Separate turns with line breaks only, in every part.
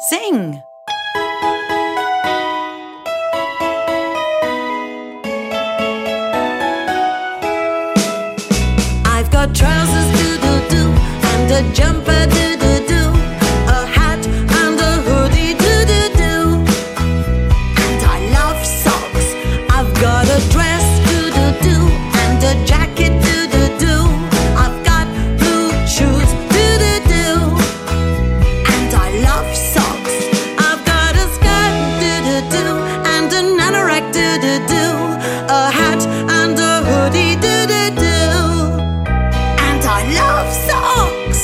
Sing! I've got trousers do-do-do and a jumper do-do-do, a hat and a hoodie do-do-do, and I love socks. I've got a dress do-do-do and a jacket do-do-do. I've got blue shoes do-do-do, and I love socks. I've got a skirt do-do-do and an anorak do-do-do, a hat and a hoodie do-do-do, and I love socks.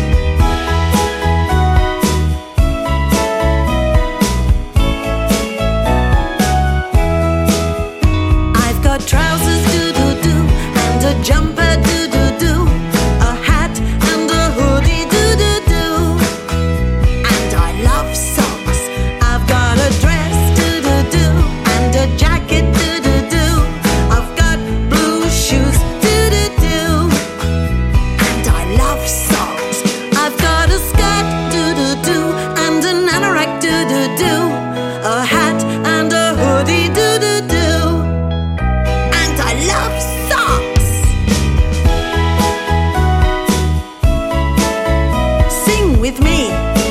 I've got trousers do-do-do and a jumper do-do-do, a hat and a hoodie do-do-do, and I love socks. I've got a dress do-do-do and a jacket do-do-do. I've got blue shoes do-do-do, and I love socks. I've got a skirt do-do-do and an anorak do-do-do, a hat and a hoodie do-do-do, and I love socks. Sing with me.